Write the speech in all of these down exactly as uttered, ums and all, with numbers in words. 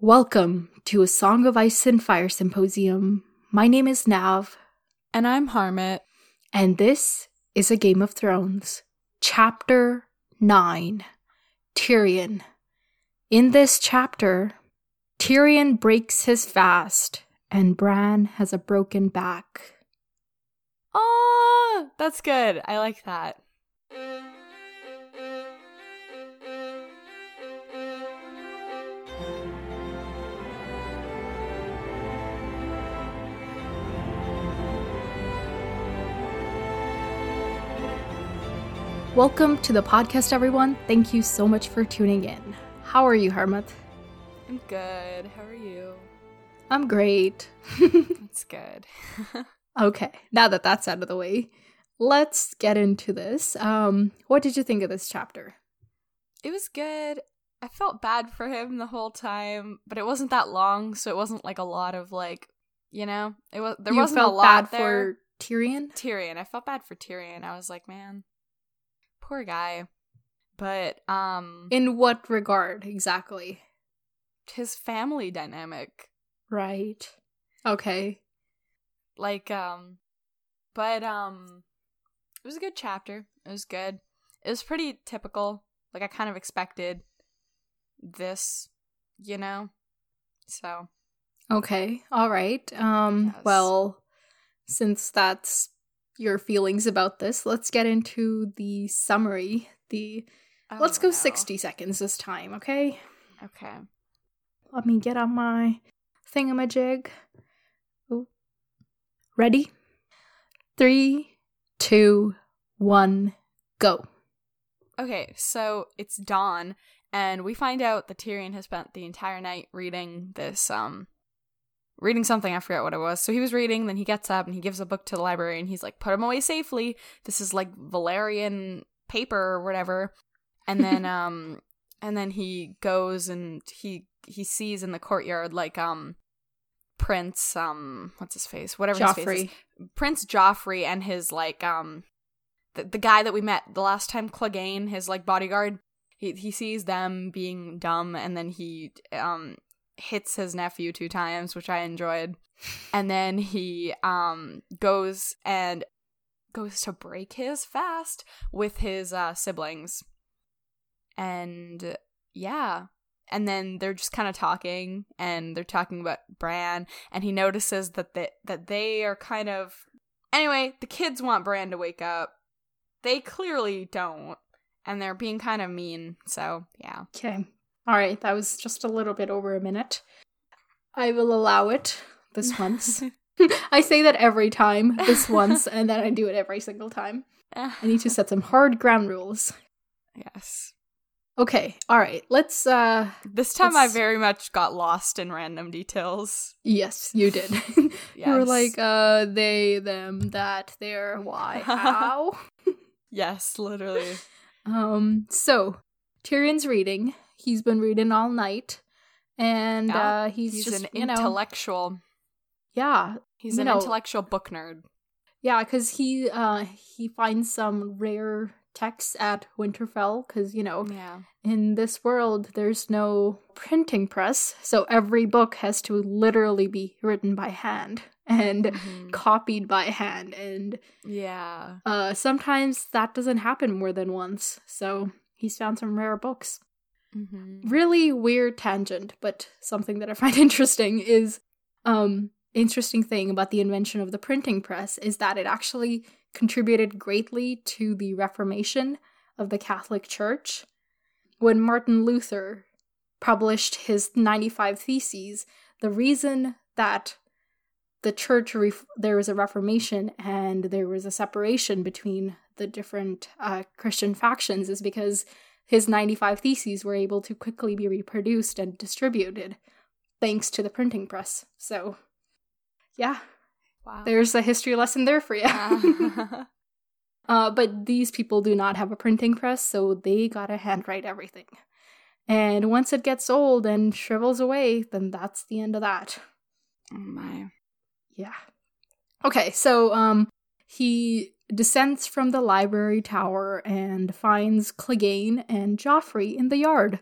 Welcome to a Song of Ice and Fire Symposium. My name is Nav. And I'm Harmit. And this is A Game of Thrones, Chapter nine, Tyrion. In this chapter, Tyrion breaks his fast, and Bran has a broken back. Oh, that's good. I like that. Welcome to the podcast, everyone. Thank you so much for tuning in. How are you, Harmit? I'm good. How are you? I'm great. That's good. Okay, now that that's out of the way, let's get into this. Um, what did you think of this chapter? It was good. I felt bad for him the whole time, but it wasn't that long, so it wasn't like a lot of like, you know, it was there you wasn't felt a lot bad there. for Tyrion? Tyrion. I felt bad for Tyrion. I was like, man, poor guy. But um In what regard exactly? his family dynamic. Right. Okay. Like um but um it was a good chapter. It was good. It was pretty typical. Like I kind of expected this, you know? So Okay. All right. Um, Yes. well, since that's your feelings about this, let's get into the summary. The oh, Let's go no. sixty seconds this time, okay? Okay. Let me get on my thingamajig. Oh. Ready? Three, two, one, go. Okay, so it's dawn, and we find out that Tyrion has spent the entire night reading this, um, reading something, I forget what it was. So he was reading, then he gets up, and he gives a book to the library, and he's like, put him away safely. This is, like, Valerian paper or whatever. And then, um, and then he goes, and he, he sees in the courtyard, like, um, Prince, um, what's his face? Whatever his face Joffrey. is. Prince Joffrey and his, like, um, the, the guy that we met the last time, Clegane, his, like, bodyguard. He he sees them being dumb, and then he, um, hits his nephew two times, which I enjoyed. And then he, um, goes and goes to break his fast with his, uh, siblings. And, yeah. And then they're just kind of talking, and they're talking about Bran, and he notices that they, that they are kind of... Anyway, the kids want Bran to wake up. They clearly don't, and they're being kind of mean, so, yeah. Okay. All right, that was just a little bit over a minute. I will allow it this once. I say that every time, this once, and then I do it every single time. I need to set some hard ground rules. Yes. Okay, all right, let's, uh... This time let's... I very much got lost in random details. Yes, you did. Yes. You were like, uh, they, them, that, there, why, how? Yes, literally. Um, so, Tyrion's reading. He's been reading all night. And, Yeah, uh, he's, He's just, an you know... intellectual. Yeah. He's you an know, intellectual book nerd. Yeah, because he, uh, he finds some rare texts at Winterfell, because, you know, Yeah. in this world, there's no printing press, so every book has to literally be written by hand and Mhm. copied by hand, and Yeah. uh, sometimes that doesn't happen more than once, so he's found some rare books. Mm-hmm. Really weird tangent, but something that I find interesting is, um, interesting thing about the invention of the printing press is that it actually contributed greatly to the Reformation of the Catholic Church. When Martin Luther published his ninety-five Theses, the reason that the church, ref- there was a Reformation and there was a separation between the different uh, Christian factions is because his ninety-five Theses were able to quickly be reproduced and distributed thanks to the printing press. So, yeah. Wow. There's a history lesson there for you. Uh, uh, but these people do not have a printing press, so they gotta handwrite everything. And once it gets old and shrivels away, then that's the end of that. oh my. Yeah. Okay, so um, he descends from the library tower and finds Clegane and Joffrey in the yard.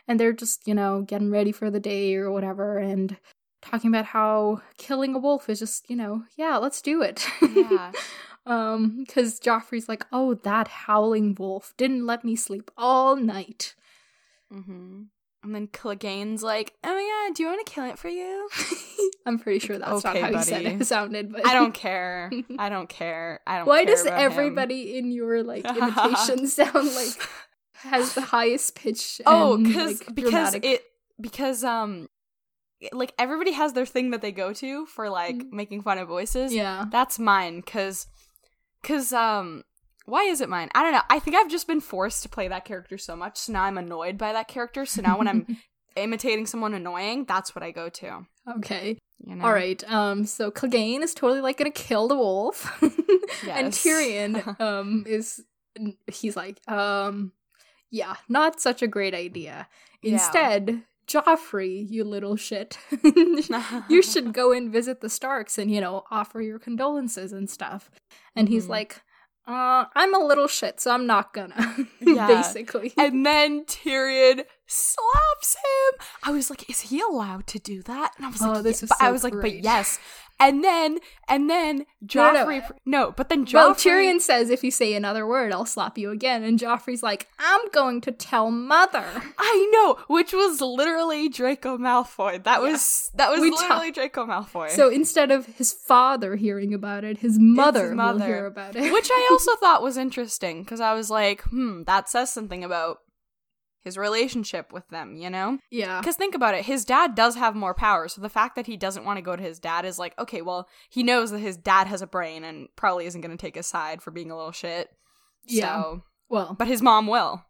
and they're just, you know, getting ready for the day or whatever, and talking about how killing a wolf is just, you know, yeah, let's do it. Yeah. um, because Joffrey's like, oh, that howling wolf didn't let me sleep all night. Mm-hmm. And then Clegane's like, oh my god, do you want to kill it for you? I'm pretty sure that's Okay, not how buddy. he said it sounded, but I don't care. I don't care. I don't Why care does about everybody him. in your, like, imitation sound like has the highest pitch? Oh, and, because like, because dramatic? it because um like everybody has their thing that they go to for like Mm. making fun of voices. Yeah. That's mine, cause cause um why is it mine? I don't know. I think I've just been forced to play that character so much, so now I'm annoyed by that character. So now when I'm imitating someone annoying, that's what I go to. Okay. You know? All right. Um. So Clegane is totally like gonna kill the wolf, and Yes. Tyrion um is he's like um yeah, not such a great idea. Yeah. Instead, Joffrey, you little shit, you should go and visit the Starks and, you know, offer your condolences and stuff. And he's Mhm. like, uh, I'm a little shit, so I'm not gonna. Yeah. Basically. And then Tyrion slaps him. I was like, is he allowed to do that? And I was Oh, like, this yeah. is But I so was like, great. but yes. And then, and then No, no, Joffrey. no. No, but then Joffrey. Well, Tyrion says, if you say another word, I'll slap you again. And Joffrey's like, I'm going to tell Mother. I know, which was literally Draco Malfoy. That Yeah. was that was We literally Draco Malfoy. So instead of his father hearing about it, his mother, mother. will hear about it. Which I also thought was interesting, because I was like, hmm, that says something about his relationship with them, you know? Yeah. Because think about it, his dad does have more power, so the fact that he doesn't want to go to his dad is like, okay, well, he knows that his dad has a brain and probably isn't going to take his side for being a little shit. Yeah. So, Well, but his mom will.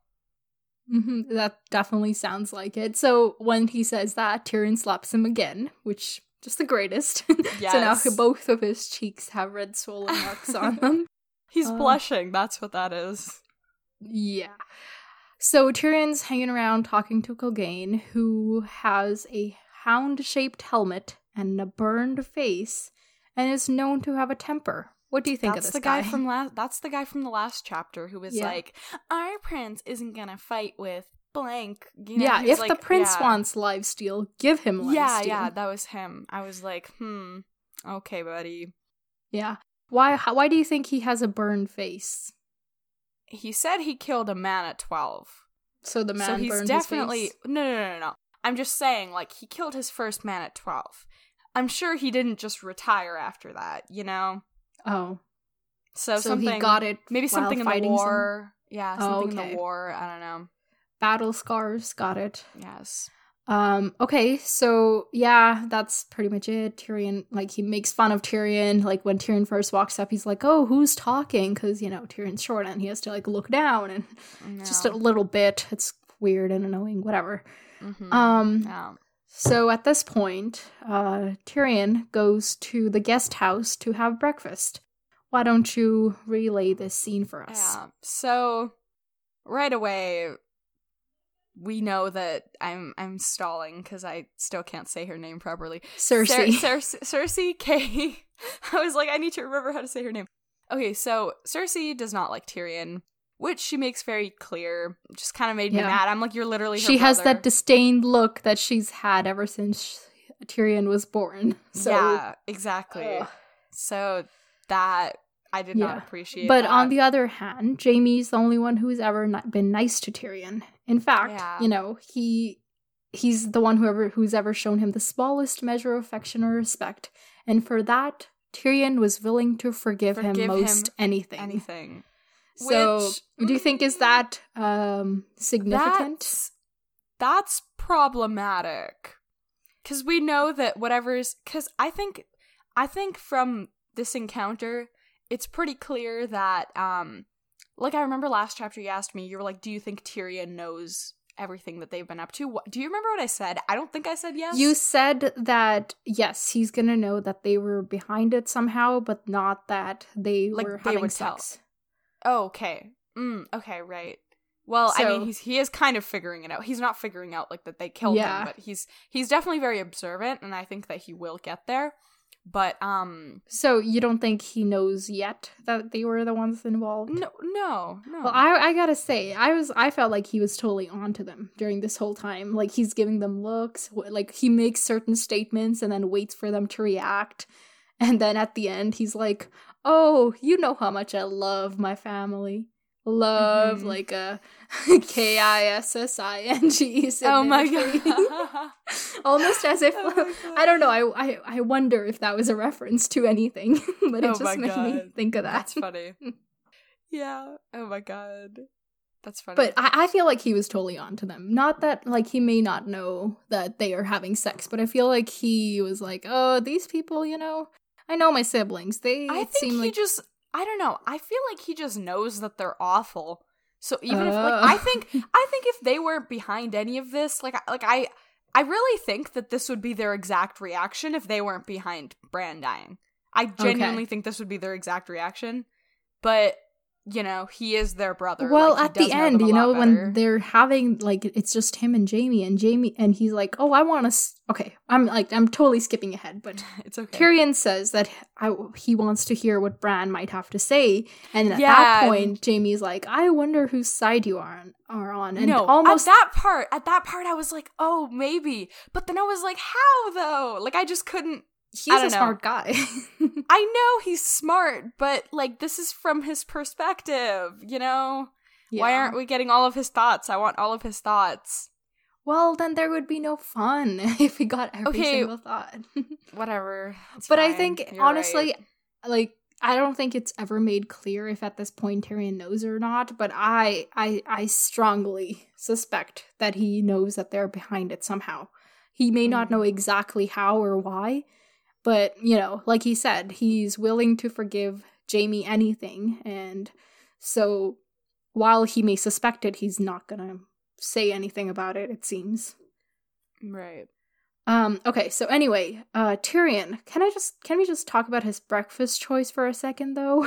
mhm, that definitely sounds like it. So when he says that, Tyrion slaps him again, which just the greatest. Yes. So now both of his cheeks have red swollen marks on them. He's Uh, blushing, that's what that is. Yeah. So Tyrion's hanging around talking to Clegane, who has a hound-shaped helmet and a burned face, and is known to have a temper. What do you think That's of this the guy, guy? from last. That's the guy from the last chapter who was Yeah. like, "Our prince isn't gonna fight with blank." You know, Yeah, he was if like, the prince yeah. wants lifesteal, give him lifesteal. Yeah, yeah, that was him. I was like, hmm, okay, buddy. Yeah. Why? How, why do you think he has a burned face? He said he killed a man at twelve, So the man so he's burned definitely his face? no, no, no, no, no. I'm just saying, like, he killed his first man at twelve. I'm sure he didn't just retire after that, you know. Oh, So, so something he got it. maybe while something in the fighting some war. Yeah, Oh, something in okay. the war. I don't know. battle scars. Got it. Yes. Um, okay, so yeah, that's pretty much it. Tyrion, like, he makes fun of Tyrion. Like, when Tyrion first walks up, he's like, oh, who's talking? Because, you know, Tyrion's short and he has to, like, look down, and No. just a little bit. It's weird and annoying, whatever. Mhm. Um, Yeah. so at this point, uh, Tyrion goes to the guest house to have breakfast. Why don't you relay this scene for us? Yeah. So right away, we know that I'm I'm stalling because I still can't say her name properly. Cersei. Cer- Cer- Cersei K. I was like, I need to remember how to say her name. Okay, so Cersei does not like Tyrion, which she makes very clear. Just kind of made me Yeah. mad. I'm like, you're literally her She has brother. that disdained look that she's had ever since Tyrion was born. So, yeah, exactly. Ugh. So that I did not Yeah. appreciate. But that. on the other hand, Jaime's the only one who's ever not been nice to Tyrion. In fact, Yeah. you know, he he's the one who ever who's ever shown him the smallest measure of affection or respect, and for that, Tyrion was willing to forgive, Forgive him him most anything. anything. So, Which- do you think is that um significant? That's, that's problematic. Because we know that whatever's... Because I think, I think from this encounter, it's pretty clear that... um, like, I remember last chapter you asked me, you were like, do you think Tyrion knows everything that they've been up to? What, do you remember what I said? I don't think I said yes. You said that, yes, he's gonna know that they were behind it somehow, but not that they Like, were they having would tell. sex. Oh, okay. Mm, okay, right. Well, I So- mean, he's he is kind of figuring it out. He's not figuring out like that they killed Yeah. him, but he's he's definitely very observant, and I think that he will get there. But um So you don't think he knows yet that they were the ones involved? no no no. Well, I I gotta say, I was I felt like he was totally onto them during this whole time. Like he's giving them looks, wh- like he makes certain statements and then waits for them to react, and then at the end he's like, "Oh, you know how much I love my family." Love, Mhm. like a K I S S I N G. Oh my significantly. god. Almost as if, Oh my God. I don't know, I, I I wonder if that was a reference to anything, but it Oh just my made me God. think of that. That's funny. Yeah. Oh my god. That's funny. But I, I feel like he was totally on to them. Not that, like, he may not know that they are having sex, but I feel like he was like, oh, these people, you know, I know my siblings. They I it think seem he like just I don't know. I feel like he just knows that they're awful. So even if Oh. like I think I think if they weren't behind any of this, like I- like I I really think that this would be their exact reaction if they weren't behind Bran dying. I genuinely think this would be their exact reaction. But you know, he is their brother. Well, like, he at does the know end, them a you know, lot better. when they're having, like, it's just him and Jamie, and Jamie, and he's like, oh, I want to, s-. okay, I'm, like, I'm totally skipping ahead, but It's okay. Tyrion says that I, he wants to hear what Bran might have to say, and at Yeah. that point, Jamie's like, I wonder whose side you are on, are on, and no, almost, at that part, at that part, I was like, oh, maybe. But then I was like, how though? Like, I just couldn't. he's I a don't know. smart guy. I know he's smart, but like, this is from his perspective, you know? Why Yeah. aren't we getting all of his thoughts? I want all of his thoughts. Well, then there would be no fun if we got every Okay. single thought. Whatever. It's But I fine. think, You're honestly, right. like, I don't think it's ever made clear if at this point Tyrion knows or not, but I, I, I strongly suspect that he knows that they're behind it somehow. He may not know Mm. exactly how or why, but, you know, like he said, he's willing to forgive Jamie anything, and so while he may suspect it, he's not gonna say anything about it, it seems. Right. Um, okay, so anyway, uh, Tyrion, can I just, can we just talk about his breakfast choice for a second, though?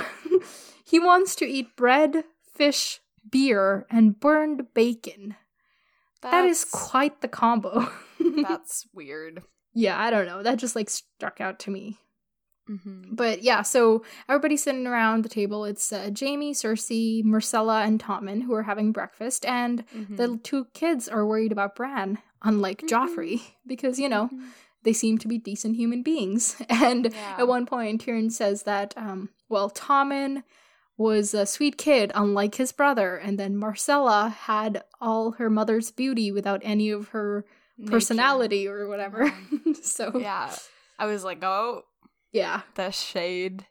He wants to eat bread, fish, beer, and burned bacon. That is That's- quite the combo. That's weird. Yeah, I don't know, that just, like, struck out to me. Mm-hmm. But yeah, so everybody's sitting around the table. It's uh, Jamie, Cersei, Myrcella, and Tommen who are having breakfast, and Mm-hmm. the two kids are worried about Bran, unlike Mhm. Joffrey, because, you know, Mhm. they seem to be decent human beings. And Yeah. at one point, Tyrion says that, um, well, Tommen was a sweet kid, unlike his brother, and then Myrcella had all her mother's beauty without any of her Nature. personality or whatever. So, Yeah. I was like, oh, yeah. the shade.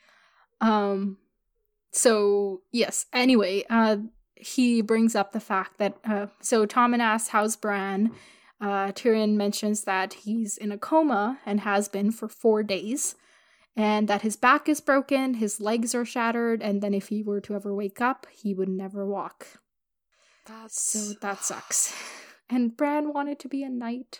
Um, so yes, anyway, uh, he brings up the fact that, uh, so Tommen asks, how's Bran? Uh, Tyrion mentions that he's in a coma and has been for four days, and that his back is broken, his legs are shattered, and then if he were to ever wake up, he would never walk. That's So that sucks. And Bran wanted to be a knight.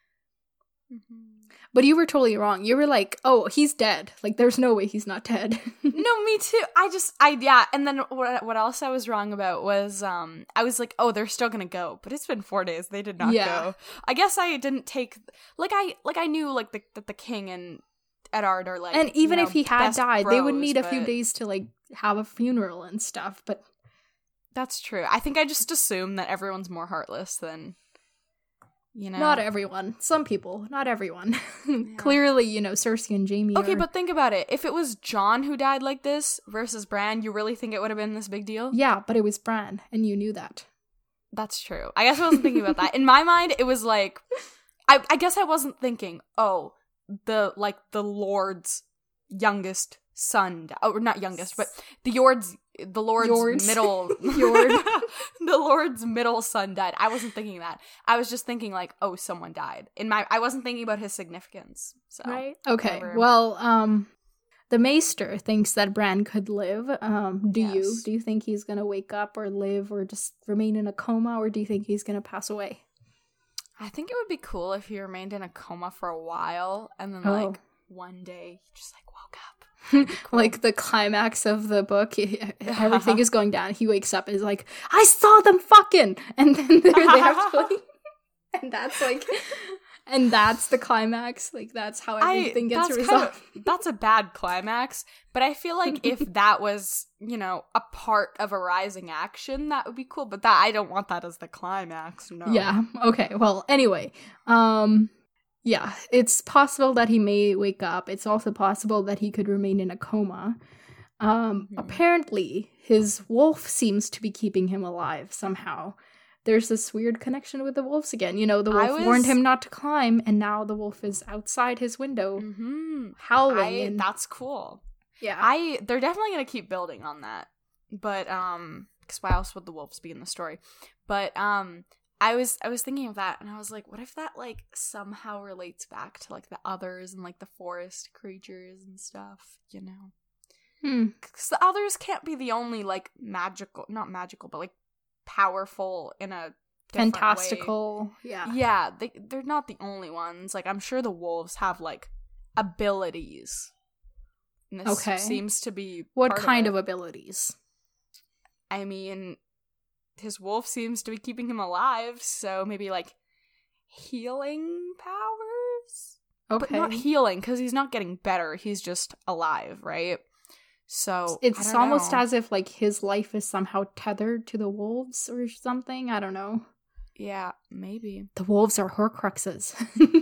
Mhm. But you were totally wrong. You were like, oh, he's dead. Like, there's no way he's not dead. No, me too. I just, I, yeah. And then what, what else I was wrong about was, um, I was like, oh, they're still gonna go. But it's been four days. They did not Yeah. go. I guess I didn't take, like, I, like, I knew, like, the, that the king and Eddard are, like, And even you if know, he had best died, they would bros, need a few but- days to, like, have a funeral and stuff. But That's true. I think I just assume that everyone's more heartless than, you know. not everyone. Some people. Not everyone. Clearly, you know, Cersei and Jamie Okay, are- but think about it. If it was Jon who died like this versus Bran, you really think it would have been this big deal? Yeah, but it was Bran, and you knew that. That's true. I guess I wasn't thinking about that. In my mind, it was like, I, I guess I wasn't thinking, oh, the, like, the Lord's youngest son, di- or not youngest, but the Lord's, the Lord's Lord's. middle, Lord. the Lord's middle son died. I wasn't thinking that. I was just thinking, like, oh, someone died. In my, I wasn't thinking about his significance. So. Right? Okay. whatever. Well, um, the Maester thinks that Bran could live. Um, do you? Yes. Do you think he's gonna wake up or live or just remain in a coma, or do you think he's gonna pass away? I think it would be cool if he remained in a coma for a while and then, Oh. like, one day he just, like, woke up. That'd be cool. Like the climax of the book, he- everything is going down. He wakes up and is like, "I saw them fucking," and then they're, they have to like, and that's like, And that's the climax. Like, that's how everything I, gets that's resolved. Kind of, that's a bad climax. But I feel like if that was, you know, a part of a rising action, that would be cool. But that I don't want that as the climax. No. Yeah. Okay. Well, anyway, um, yeah, it's possible that he may wake up. It's also possible that he could remain in a coma. Um, mm-hmm. Apparently, his wolf seems to be keeping him alive somehow. There's this weird connection with the wolves again. You know, the wolf was... warned him not to climb, and now the wolf is outside his window, mm-hmm. howling. I, and... That's cool. Yeah, I. They're definitely gonna keep building on that, but um, because why else would the wolves be in the story? But um, I was I was thinking of that, and I was like, what if that like somehow relates back to like the others and like the forest creatures and stuff? You know. Hmm. Because the others can't be the only, like, magical, not magical, but, like, powerful in a fantastical, way. yeah. Yeah, they, they're not the only ones. Like, I'm sure the wolves have, like, abilities. And this okay. seems to be What part kind of, of abilities? I mean, his wolf seems to be keeping him alive, so maybe, like, healing powers? Okay. But not healing, because he's not getting better. He's just alive, right? So it's almost know. as if like his life is somehow tethered to the wolves or something. I don't know. Yeah, maybe. The wolves are Horcruxes.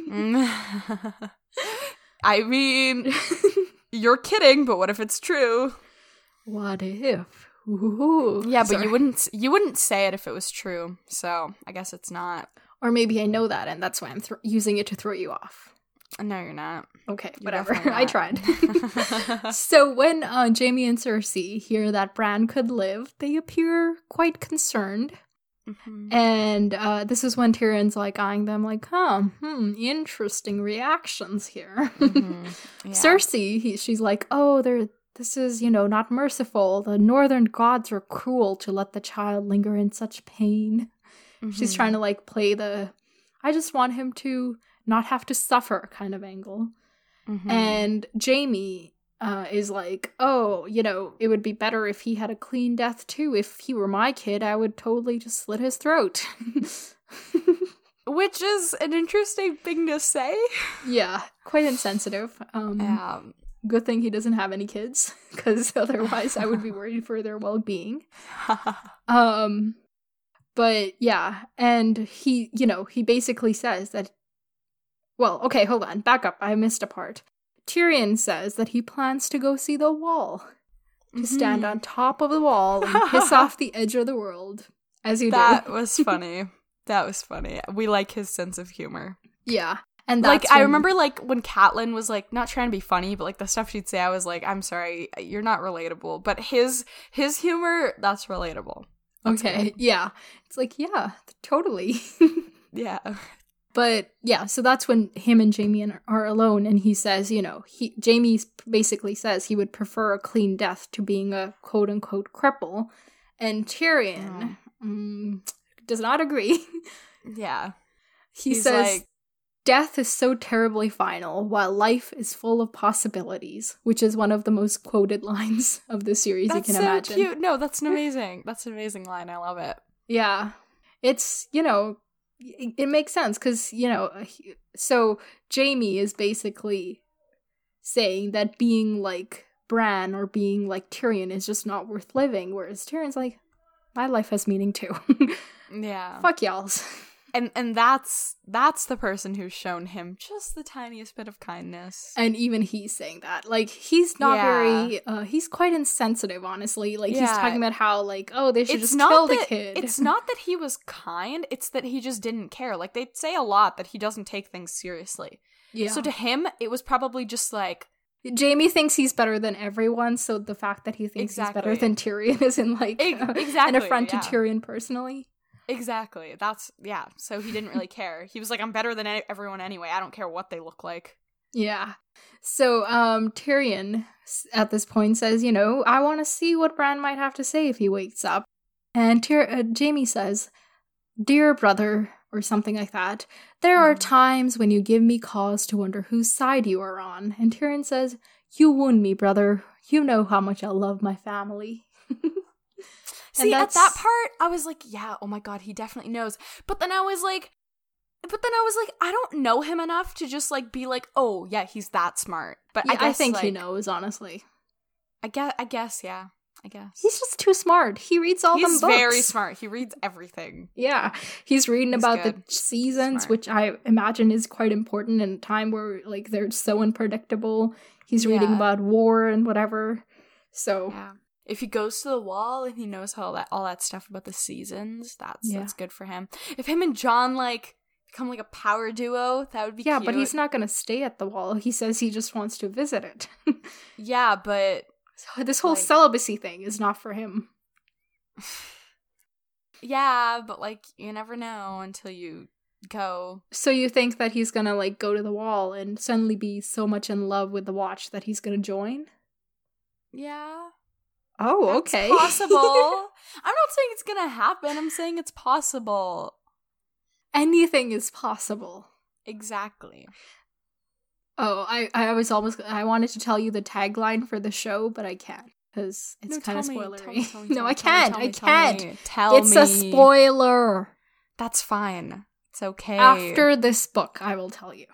I mean, you're kidding, but what if it's true? What if? Ooh. Yeah, but Sorry. you wouldn't you wouldn't say it if it was true. So I guess it's not. Or maybe I know that, and that's why I'm th- using it to throw you off. No, you're not. Okay, You're whatever. I tried. So when uh, Jaime and Cersei hear that Bran could live, they appear quite concerned. Mm-hmm. And uh, this is when Tyrion's like eyeing them like, huh, hmm, interesting reactions here. Mm-hmm. Yeah. Cersei, he, she's like, oh, they're, this is, you know, not merciful. The northern gods are cruel to let the child linger in such pain. Mm-hmm. She's trying to like play the, I just want him to not have to suffer kind of angle. Mm-hmm. And Jaime uh, is like, oh, you know, it would be better if he had a clean death too. If he were my kid, I would totally just slit his throat. Which is an interesting thing to say. Yeah, quite insensitive. Um, yeah. Good thing he doesn't have any kids, because otherwise I would be worried for their well-being. um, but yeah, and he, you know, he basically says that, well, okay, hold on, back up, I missed a part. Tyrion says that he plans to go see the wall, to mm-hmm. stand on top of the wall and piss off the edge of the world, as you that do. That was funny. That was funny. We like his sense of humor. Yeah. And that's like, when... I remember, like, when Catelyn was, like, not trying to be funny, but, like, the stuff she'd say, I was like, I'm sorry, you're not relatable. But his his humor, that's relatable. That's okay, good. Yeah. It's like, yeah, totally. Yeah. But, yeah, so that's when him and Jaime are alone, and he says, you know, he Jaime basically says he would prefer a clean death to being a quote-unquote cripple. And Tyrion oh. mm, does not agree. Yeah. He He's says... like, death is so terribly final, while life is full of possibilities, which is one of the most quoted lines of the series that's you can so imagine. Cute. No, that's an amazing. That's an amazing line. I love it. Yeah. It's, you know, it, it makes sense because, you know, so Jaime is basically saying that being like Bran or being like Tyrion is just not worth living, whereas Tyrion's like, my life has meaning too. Yeah. Fuck y'all's. And and that's that's the person who's shown him just the tiniest bit of kindness. And even he's saying that. Like, he's not yeah. very, uh, he's quite insensitive, honestly. Like, yeah. he's talking about how, like, oh, they should it's just kill that, the kid. It's not that he was kind, it's that he just didn't care. Like, they say a lot that he doesn't take things seriously. Yeah. So to him, it was probably just like... Jaime thinks he's better than everyone, so the fact that he thinks exactly. he's better than Tyrion is in, like, e- uh, exactly, an affront yeah. to Tyrion personally. Exactly. That's, yeah. So he didn't really care. He was like, I'm better than any- everyone anyway. I don't care what they look like. Yeah. So, um, Tyrion at this point says, you know, I want to see what Bran might have to say if he wakes up. And Tyr- uh, Jaime says, dear brother, or something like that, there mm. are times when you give me cause to wonder whose side you are on. And Tyrion says, you wound me, brother. You know how much I love my family. See, at that part, I was like, yeah, oh my god, he definitely knows. But then I was like, But then I was like, I don't know him enough to just like be like, oh yeah, he's that smart. But Yeah, I, guess, I think like, he knows, honestly. I guess, I guess, yeah. I guess. He's just too smart. He reads all he's them books. He's very smart. He reads everything. Yeah. He's reading he's about good. the seasons, Smart. which I imagine is quite important in a time where like they're so unpredictable. He's Yeah. reading about war and whatever. So yeah. If he goes to the wall and he knows how that all that stuff about the seasons, that's Yeah. that's good for him. If him and John like become like a power duo, that would be yeah, cute. but he's not going to stay at the wall. He says he just wants to visit it. Yeah, but So this whole like, celibacy thing is not for him. yeah, but like you never know until you go. So you think that he's going to like go to the wall and suddenly be so much in love with the watch that he's going to join? Yeah. Oh, That's okay. possible. I'm not saying it's gonna happen. I'm saying it's possible. Anything is possible. Exactly. Oh, I, I was almost, I wanted to tell you the tagline for the show, but I can't, because it's No, kind of tell me, spoilery. tell me, tell me, no, tell I me, tell me, can't, tell I me, tell can't. me. Tell It's me. a spoiler. That's fine. It's okay. After this book, I will tell you.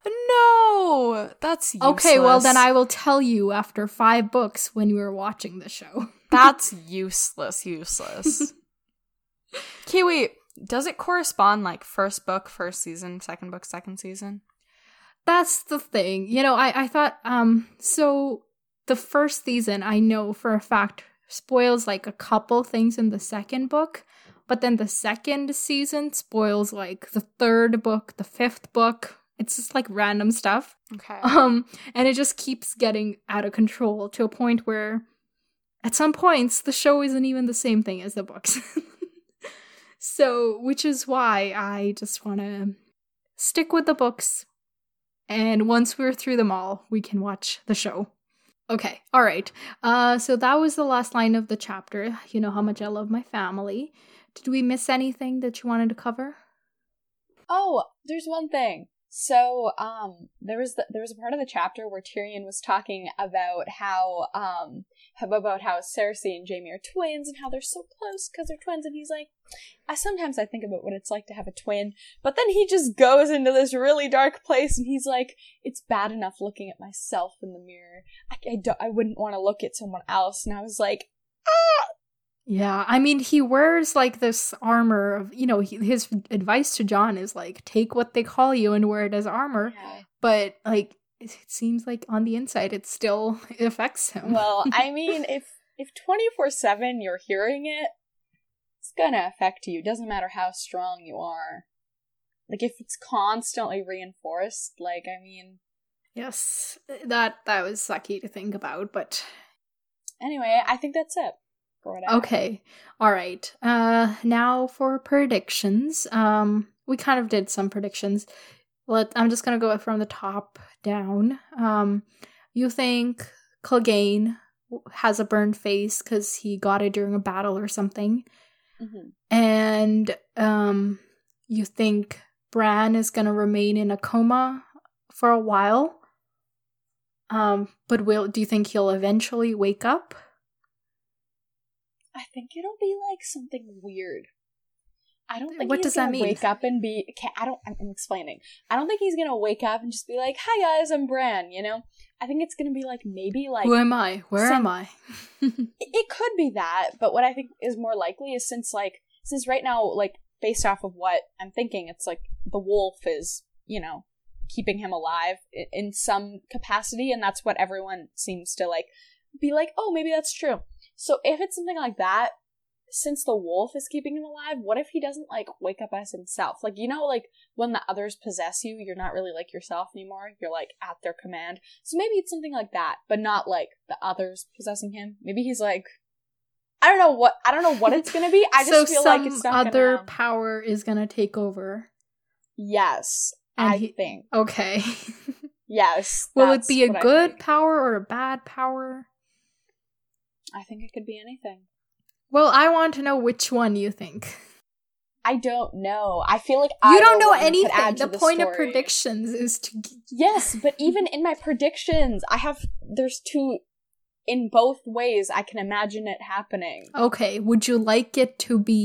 No, that's useless. Okay, well then I will tell you after five books when you were watching the show. That's useless, useless. Okay, wait. Does it correspond like first book, first season, second book, second season? That's the thing. You know, I, I thought, um, so the first season, I know for a fact, spoils like a couple things in the second book, but then the second season spoils like the third book, the fifth book. It's just like random stuff. Okay. Um, and it just keeps getting out of control to a point where at some points the show isn't even the same thing as the books. So, which is why I just want to stick with the books. And once we're through them all, we can watch the show. Okay, all right. Uh, so that was the last line of the chapter. You know how much I love my family. Did we miss anything that you wanted to cover? Oh, there's one thing. So, um, there was the, there was a part of the chapter where Tyrion was talking about how, um, about how Cersei and Jaime are twins and how they're so close because they're twins, and he's like, I sometimes I think about what it's like to have a twin, but then he just goes into this really dark place, and he's like, it's bad enough looking at myself in the mirror. I, I, don't, I wouldn't want to look at someone else, and I was like, ah! Yeah, I mean, he wears like this armor of, you know, he, his advice to Jon is like, take what they call you and wear it as armor. Yeah. But like, it seems like on the inside, it still it affects him. Well, I mean, if if twenty-four seven you're hearing it, it's gonna affect you. Doesn't matter how strong you are. Like, if it's constantly reinforced, like, I mean... Yes, that, that was sucky to think about, but... Anyway, I think that's it. Okay, all right. Uh, now for predictions. Um, we kind of did some predictions. Let I'm just gonna go from the top down. Um, you think Clegane has a burned face because he got it during a battle or something, mm-hmm. and um, you think Bran is gonna remain in a coma for a while. Um, but will do you think he'll eventually wake up? I think it'll be like something weird. I don't think what he's does that gonna mean? wake up and be. Okay, I don't. I'm explaining. I don't think he's gonna wake up and just be like, "Hi guys, I'm Bran." You know. I think it's gonna be like maybe like. Who am I? Where some, am I? it, it could be that, but what I think is more likely is since like since right now like based off of what I'm thinking, it's like the wolf is you know keeping him alive in, in some capacity, and that's what everyone seems to like be like. Oh, maybe that's true. So if it's something like that, since the wolf is keeping him alive, what if he doesn't, like, wake up as himself? Like, you know, like, when the others possess you, you're not really, like, yourself anymore. You're, like, at their command. So maybe it's something like that, but not, like, the others possessing him. Maybe he's, like, I don't know what, I don't know what it's gonna be. I just so feel some like it's not other gonna... power is gonna take over. Yes, And I he- think. Okay. Yes. Will it that's be a what I good think. power or a bad power? I think it could be anything. Well, I want to know which one you think. I don't know. I feel like You either don't know one could anything. add The to the point of story. predictions is to... Yes, but even in my predictions, I have, there's two, in both ways, I can imagine it happening. Okay, would you like it to be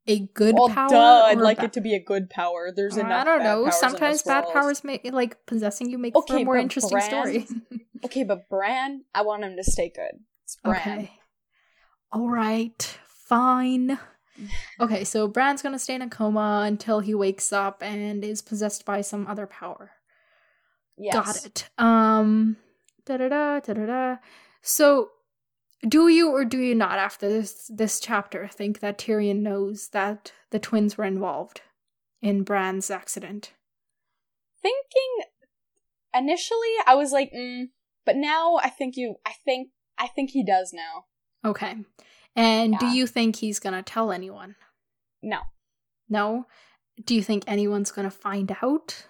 a good well, power? duh, I'd or like ba- it to be a good power. There's enough I don't bad know. powers in Sometimes this bad world. powers make like possessing you make for Okay, a more but interesting Bran- story. Okay, but Bran, I want him to stay good. It's Bran. Okay. All right. Fine. Okay, so Bran's gonna stay in a coma until he wakes up and is possessed by some other power. Yes. Got it. Um. Da da da da da da. So, do you or do you not, after this this chapter, think that Tyrion knows that the twins were involved in Bran's accident? Thinking initially, I was like, mm, but now I think you. I think. I think he does now. Okay. And Yeah. do you think he's gonna tell anyone? No. No? Do you think anyone's gonna find out?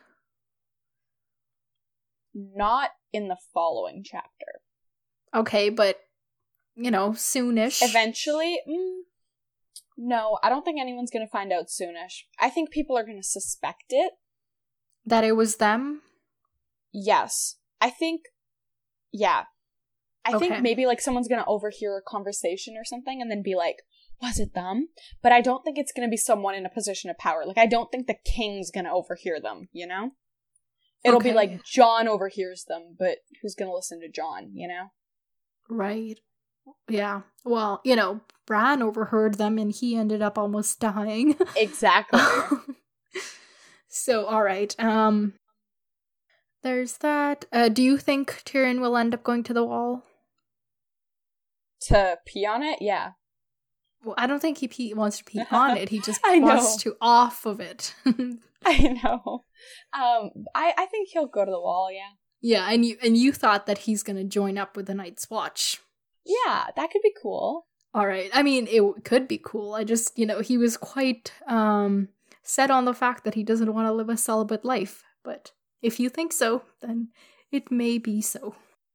Not in the following chapter. Okay, but, you know, soonish. Eventually, mm, no, I don't think anyone's gonna find out soonish. I think people are gonna suspect it. That it was them? Yes. I think, yeah. I Okay. think maybe, like, someone's gonna overhear a conversation or something and then be like, was it them? But I don't think it's gonna be someone in a position of power. Like, I don't think the king's gonna overhear them, you know? It'll Okay. be like Jon overhears them, but who's gonna listen to Jon, you know? Right. Yeah. Well, you know, Bran overheard them and he ended up almost dying. Exactly. So, all right. Um, there's that. Uh, do you think Tyrion will end up going to the wall? To pee on it? Yeah. Well, I don't think he pee- wants to pee on it. He just I wants know. to off of it. I know. Um, I, I think he'll go to the wall, yeah. Yeah, and you and you thought that he's gonna join up with the Night's Watch. Yeah, that could be cool. All right. I mean, it w- could be cool. I just, you know, he was quite um set on the fact that he doesn't want to live a celibate life. But if you think so, then it may be so.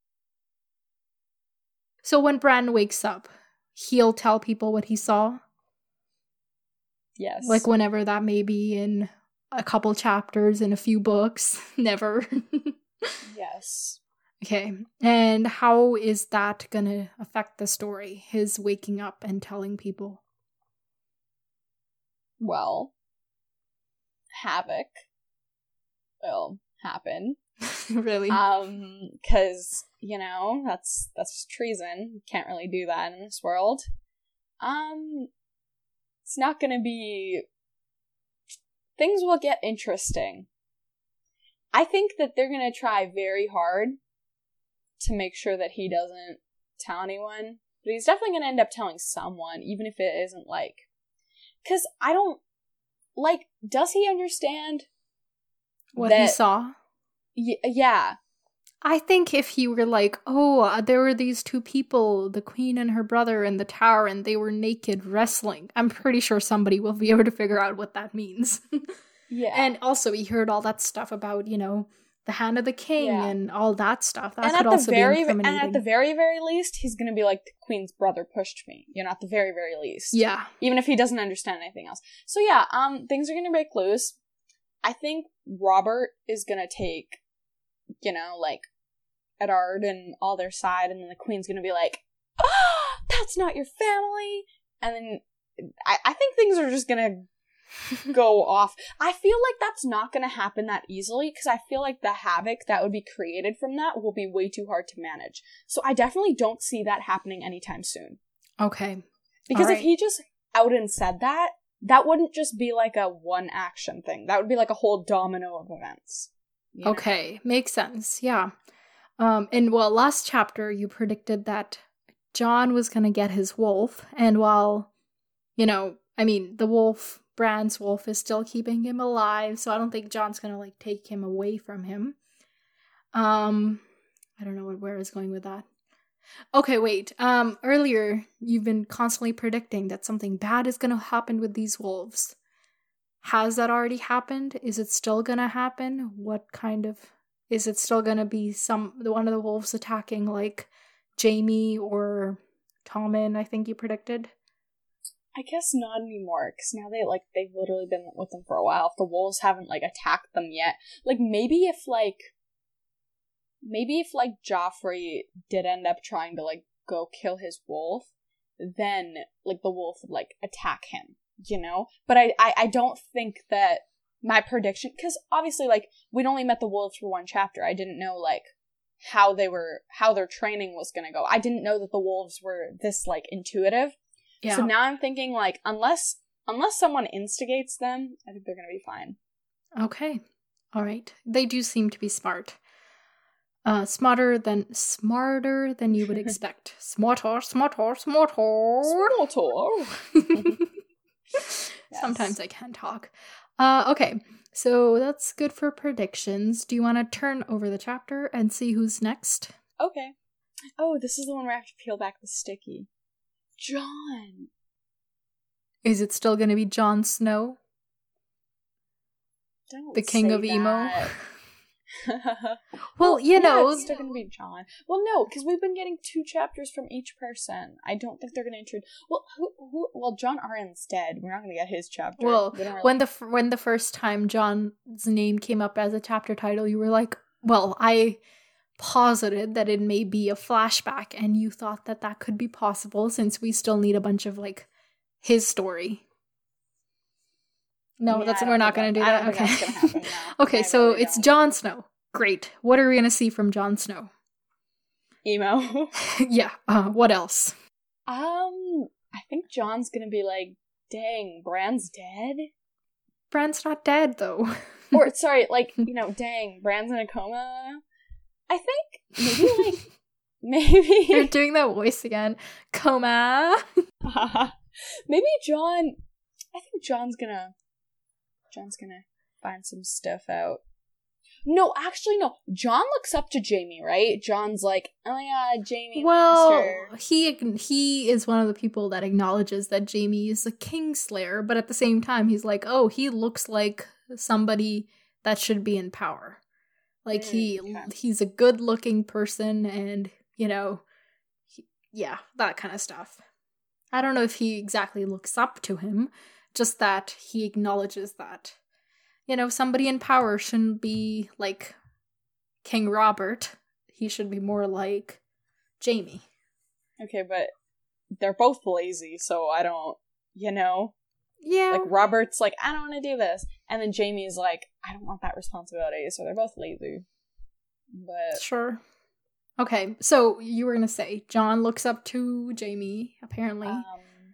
So when Bran wakes up, he'll tell people what he saw. Yes. Like whenever that may be in a couple chapters in a few books. Never. Yes. Okay. And how is that gonna affect the story? His waking up and telling people. Well, havoc will happen. Really? Um, because, you know, that's that's treason. You can't really do that in this world. Um, it's not gonna be... Things will get interesting. I think that they're gonna try very hard to make sure that he doesn't tell anyone. But he's definitely gonna end up telling someone, even if it isn't, like... Because I don't... Like, does he understand what that... he saw? Y- yeah. I think if he were like, oh, uh, there were these two people, the queen and her brother in the tower, and they were naked wrestling, I'm pretty sure somebody will be able to figure out what that means. Yeah. And also, he heard all that stuff about, you know, the hand of the king Yeah. and all that stuff. That and could at also the very be incriminating. and at the very very least, he's gonna be like, the queen's brother pushed me. You know, at the very very least. Yeah. Even if he doesn't understand anything else. So yeah, um, things are gonna break loose. I think Robert is gonna take, you know, like, Eddard and all their side, and then the queen's gonna be like, "Ah, that's not your family," and then I, I think things are just gonna go off. I feel like that's not gonna happen that easily, because I feel like the havoc that would be created from that will be way too hard to manage. So I definitely don't see that happening anytime soon. Okay. Because All if right. he just out and said that, that wouldn't just be like a one action thing. That would be like a whole domino of events. You know? Okay. Makes sense. Yeah. Um, and well, last chapter, you predicted that Jon was going to get his wolf. And while, you know, I mean, the wolf, Bran's wolf, is still keeping him alive. So I don't think Jon's going to, like, take him away from him. Um, I don't know what, where I was going with that. Okay, wait. Um, earlier, you've been constantly predicting that something bad is going to happen with these wolves. Has that already happened? Is it still going to happen? What kind of... Is it still going to be some one of the wolves attacking, like, Jaime or Tommen, I think you predicted? I guess not anymore, because now they, like, they've literally been with them for a while. If the wolves haven't, like, attacked them yet. Like, maybe if, like... Maybe if, like, Joffrey did end up trying to, like, go kill his wolf, then, like, the wolf would, like, attack him, you know? But I, I, I don't think that my prediction, because obviously, like, we'd only met the wolves for one chapter. I didn't know, like, how they were, how their training was going to go. I didn't know that the wolves were this, like, intuitive. Yeah. So now I'm thinking, like, unless, unless someone instigates them, I think they're going to be fine. Okay. All right. They do seem to be smart. Uh, smarter than, smarter than you would expect. Smarter, smarter, smarter. Smarter. Yes. Sometimes I can't talk. Uh, okay, so that's good for predictions. Do you want to turn over the chapter and see who's next? Okay. Oh, this is the one where I have to peel back the sticky. Jon! Is it still going to be Jon Snow? Don't the king say of emo? that. Well, you know... Yeah, it's still gonna be Jon. Well, no, because we've been getting two chapters from each person. I don't think they're gonna introduce... Well, who, who... Well, Jon Arryn's dead. We're not gonna get his chapter. Well, we really... when the when the first time Jon's name came up as a chapter title, you were like, well, I posited that it may be a flashback, and you thought that that could be possible since we still need a bunch of, like, his story. No, yeah, that's we're not going to do that. Okay. Happen, no. Okay, I so really it's Jon Snow. Great. What are we going to see from Jon Snow? Emo. Yeah. Uh, what else? Um, I think Jon's going to be like, "Dang, Bran's dead." Bran's not dead though. Or sorry, like you know, dang, Bran's in a coma. I think maybe like maybe you're doing that voice again. Coma. Maybe Jon. I think Jon's gonna. Jon's gonna find some stuff out. No, actually, no. Jon looks up to Jaime, right? Jon's like, oh my god, Jaime. Well, Lannister. he he is one of the people that acknowledges that Jaime is a Kingslayer, but at the same time, he's like, oh, he looks like somebody that should be in power. Like, mm, he okay. he's a good-looking person, and, you know, he, yeah, that kind of stuff. I don't know if he exactly looks up to him, just that he acknowledges that, you know, somebody in power shouldn't be like King Robert. He should be more like Jaime. Okay, but they're both lazy, so I don't, you know? Yeah. Like, Robert's like, I don't want to do this. And then Jaime's like, I don't want that responsibility, so they're both lazy. But... Sure. Okay, so you were going to say, Jon looks up to Jaime, apparently. Um...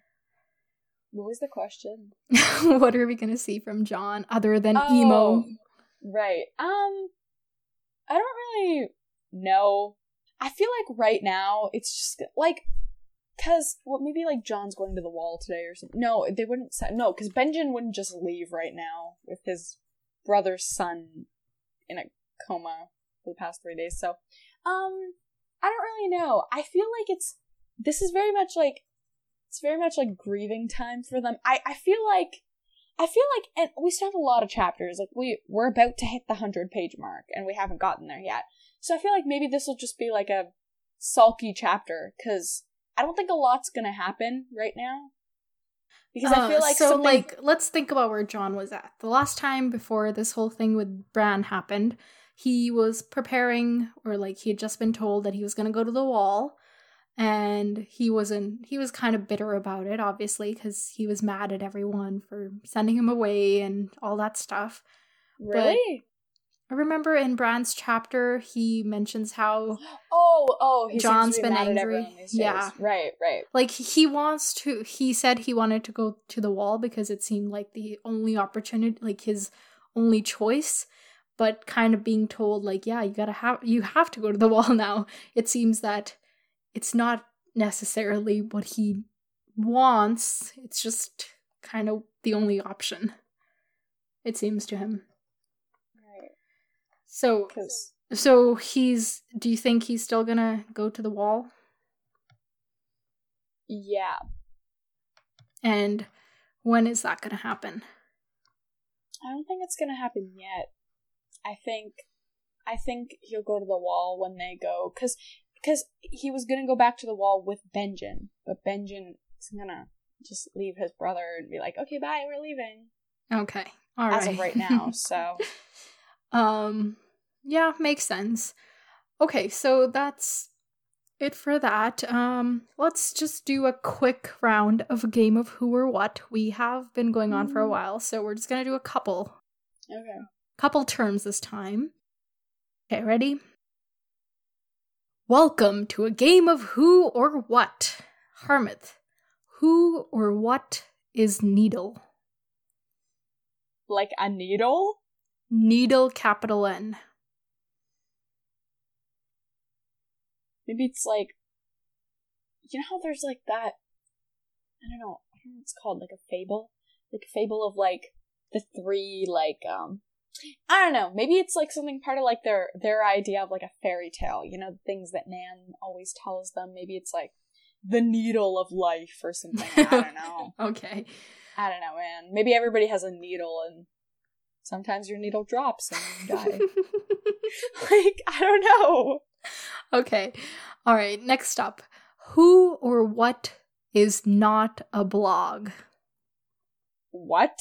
What was the question? What are we going to see from Jon other than oh, emo? Right. Um, I don't really know. I feel like right now it's just like, cause well maybe like Jon's going to the wall today or something. No, they wouldn't say no, cause Benjen wouldn't just leave right now with his brother's son in a coma for the past three days. So, um, I don't really know. I feel like it's this is very much like. It's very much like grieving time for them. I, I feel like, I feel like, and we still have a lot of chapters. Like we, we're about to hit the hundred page mark and we haven't gotten there yet. So I feel like maybe this will just be like a sulky chapter because I don't think a lot's gonna happen right now. Because uh, I feel like so something... like, let's think about where Jon was at. The last time before this whole thing with Bran happened, he was preparing, or like he had just been told that he was gonna go to the wall. And he wasn't, he was kind of bitter about it, obviously, because he was mad at everyone for sending him away and all that stuff. Really? But I remember in Bran's chapter, he mentions how oh, oh, he Jon's be been mad angry. At everyone these days. Yeah. Right, right. Like, he wants to, he said he wanted to go to the wall because it seemed like the only opportunity, like his only choice. But kind of being told, like, yeah, you gotta have, you have to go to the wall now. It seems that it's not necessarily what he wants. It's just kind of the only option, it seems to him. Right. So, so he's, do you think he's still gonna go to the wall? Yeah. And when is that gonna happen? I don't think it's gonna happen yet. I think, I think he'll go to the wall when they go, because Because he was going to go back to the wall with Benjen, but Benjen is going to just leave his brother and be like, okay, bye, we're leaving. Okay, all right. As of right now, so. um, yeah, makes sense. Okay, so that's it for that. Um, let's just do a quick round of a game of who or what. We have been going on for a while, so we're just gonna do a couple. Okay. Couple terms this time. Okay, ready? Welcome to a game of who or what. Harmith, who or what is needle? Like a needle? Needle, capital N. Maybe it's like, you know how there's like that, I don't know, I don't know what it's called, like a fable? Like a fable of like the three, like, um, I don't know, maybe it's like something part of like their, their idea of like a fairy tale, you know, the things that Nan always tells them. Maybe it's like the needle of life or something. I don't know. Okay. I don't know, man. Maybe everybody has a needle and sometimes your needle drops and you die. Like, I don't know. Okay. All right. Next up. Who or what is not a blog? What?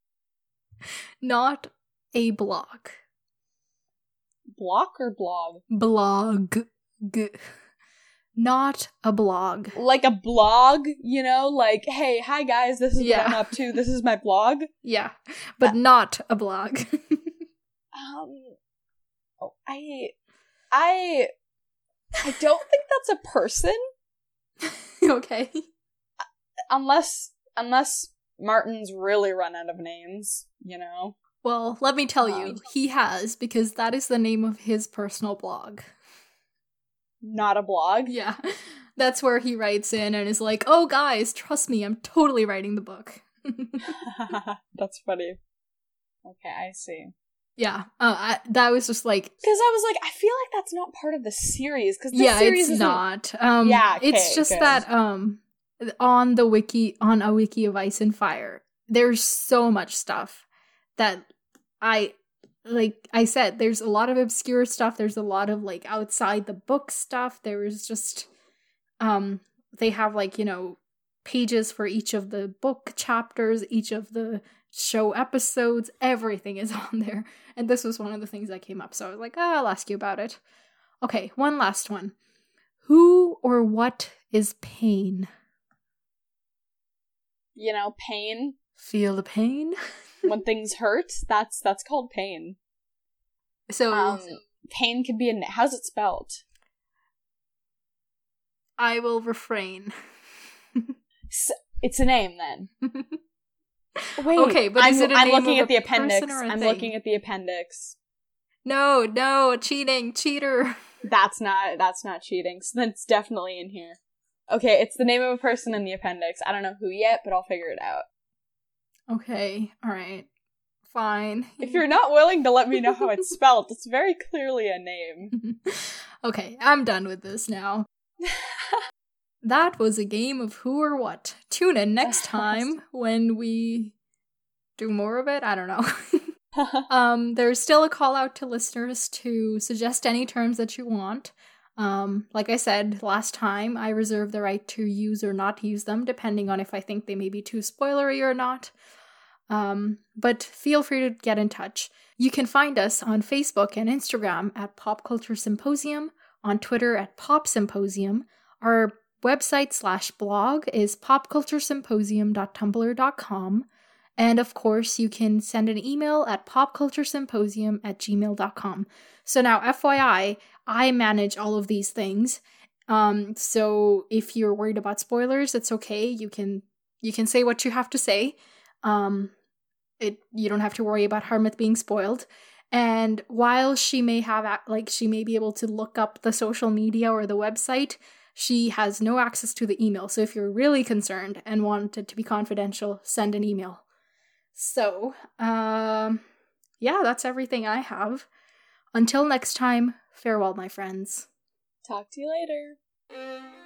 Not a blog. Block or blog? Blog. G- Not a blog. Like a blog, you know? Like, hey, hi guys, this is Yeah. what I'm up to. This is my blog. Yeah. But not a blog. Um, oh, I, I, I don't think that's a person. Okay. Unless, unless Martin's really run out of names, you know? Well, let me tell you, Um, he has, because that is the name of his personal blog. Not a blog. Yeah. That's where he writes in and is like, oh guys, trust me, I'm totally writing the book. That's funny. Okay, I see. Yeah. Uh, I, that was just like, Because I was like, I feel like that's not part of the series. Because the yeah, series it's isn't- not. Um, Yeah, okay, it's just good. that um, on the wiki, on a wiki of Ice and Fire, there's so much stuff that I, like I said, there's a lot of obscure stuff. There's a lot of like outside the book stuff. There is just, um, they have like, you know, pages for each of the book chapters, each of the show episodes, everything is on there. And this was one of the things that came up. So I was like, oh, I'll ask you about it. Okay, one last one. Who or what is pain? You know, pain. Feel the pain? When things hurt, that's that's called pain. So Um, pain can be a. How's it spelled? I will refrain. S- It's a name then. Wait. Okay, but I'm, is it a I'm name looking of at the a person appendix. or a I'm thing? looking at the appendix. No, no, cheating, cheater. That's not. That's not cheating. So then it's definitely in here. Okay, it's the name of a person in the appendix. I don't know who yet, but I'll figure it out. Okay, alright. Fine. If you're not willing to let me know how it's spelled, it's very clearly a name. Okay, I'm done with this now. That was a game of who or what. Tune in next time when we do more of it. I don't know. um, there's still a call out to listeners to suggest any terms that you want. Um, like I said last time, I reserve the right to use or not use them, depending on if I think they may be too spoilery or not. Um, but feel free to get in touch. You can find us on Facebook and Instagram at Pop Culture Symposium, on Twitter at Pop Symposium. Our website slash blog is pop culture symposium dot tumblr dot com. And of course, you can send an email at popculturesymposium at gmail dot com. So now, F Y I, I manage all of these things. Um, so if you're worried about spoilers, it's okay. You can you can say what you have to say. Um, it you don't have to worry about Harmith being spoiled. And while she may have a- like she may be able to look up the social media or the website, she has no access to the email. So if you're really concerned and want it to be confidential, send an email. So, um, yeah, that's everything I have. Until next time, farewell, my friends. Talk to you later.